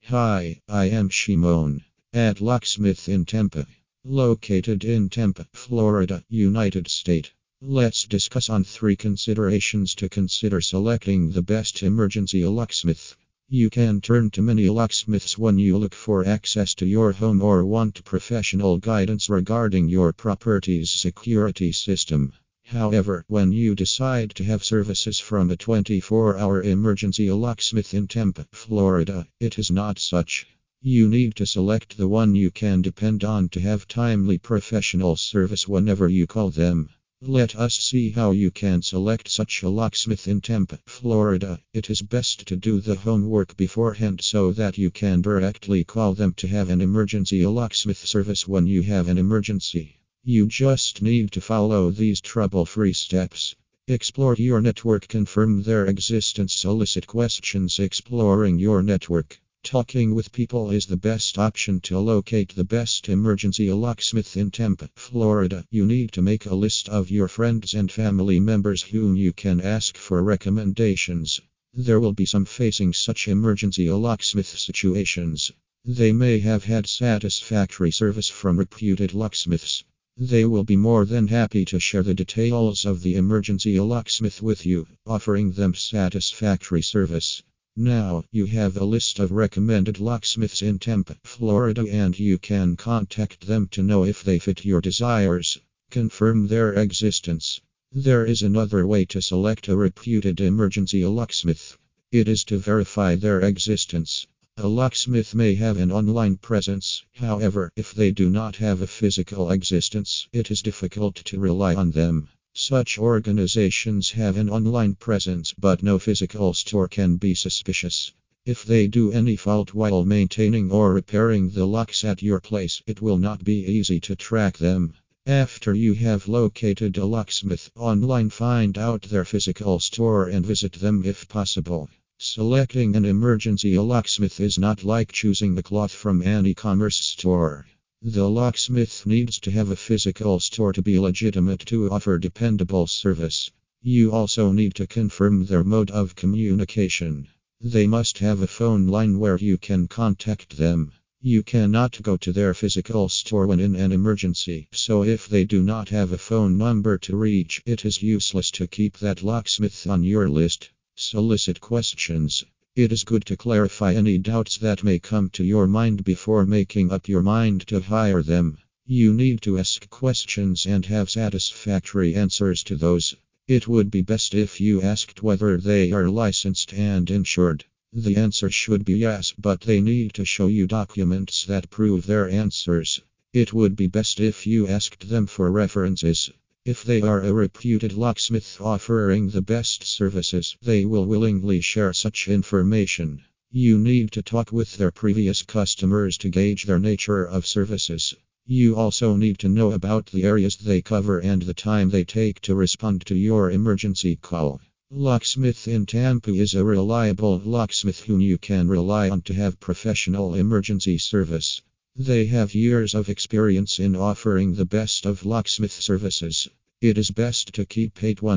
Hi, I am Shimon at Locksmith in Tampa, located in Tampa, Florida, United States. Let's discuss on three considerations to consider selecting the best emergency locksmith. You can turn to many locksmiths when you look for access to your home or want professional guidance regarding your property's security system. However, when you decide to have services from a 24-hour emergency locksmith in Tampa, Florida, it is not such. You need to select the one you can depend on to have timely professional service whenever you call them. Let us see how you can select such a locksmith in Tampa, Florida. It is best to do the homework beforehand so that you can directly call them to have an emergency locksmith service when you have an emergency. You just need to follow these trouble-free steps. Explore your network, confirm their existence, solicit questions. Exploring your network. Talking with people is the best option to locate the best emergency locksmith in Tampa, Florida. You need to make a list of your friends and family members whom you can ask for recommendations. There will be some facing such emergency locksmith situations. They may have had satisfactory service from reputed locksmiths. They will be more than happy to share the details of the emergency locksmith with you, offering them satisfactory service. Now, you have a list of recommended locksmiths in Tampa, Florida, and you can contact them to know if they fit your desires. Confirm their existence. There is another way to select a reputed emergency locksmith. It is to verify their existence. A locksmith may have an online presence, however, if they do not have a physical existence, it is difficult to rely on them. Such organizations have an online presence but no physical store can be suspicious. If they do any fault while maintaining or repairing the locks at your place, it will not be easy to track them. After you have located a locksmith online, find out their physical store and visit them if possible. Selecting an emergency locksmith is not like choosing a cloth from an e-commerce store. The locksmith needs to have a physical store to be legitimate to offer dependable service. You also need to confirm their mode of communication. They must have a phone line where you can contact them. You cannot go to their physical store when in an emergency, so if they do not have a phone number to reach, it is useless to keep that locksmith on your list. Solicit questions. It is good to clarify any doubts that may come to your mind before making up your mind to hire them. You need to ask questions and have satisfactory answers to those. It would be best if you asked whether they are licensed and insured. The answer should be yes, but they need to show you documents that prove their answers. It would be best if you asked them for references. If they are a reputed locksmith offering the best services, they will willingly share such information. You need to talk with their previous customers to gauge their nature of services. You also need to know about the areas they cover and the time they take to respond to your emergency call. Locksmith in Tampa is a reliable locksmith whom you can rely on to have professional emergency service. They have years of experience in offering the best of locksmith services. It is best to keep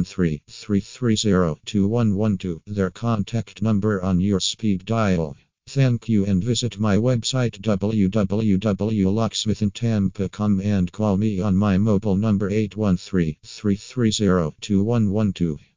813-330-2112, their contact number, on your speed dial. Thank you, and visit my website www.locksmithintampa.com and call me on my mobile number 813-330-2112.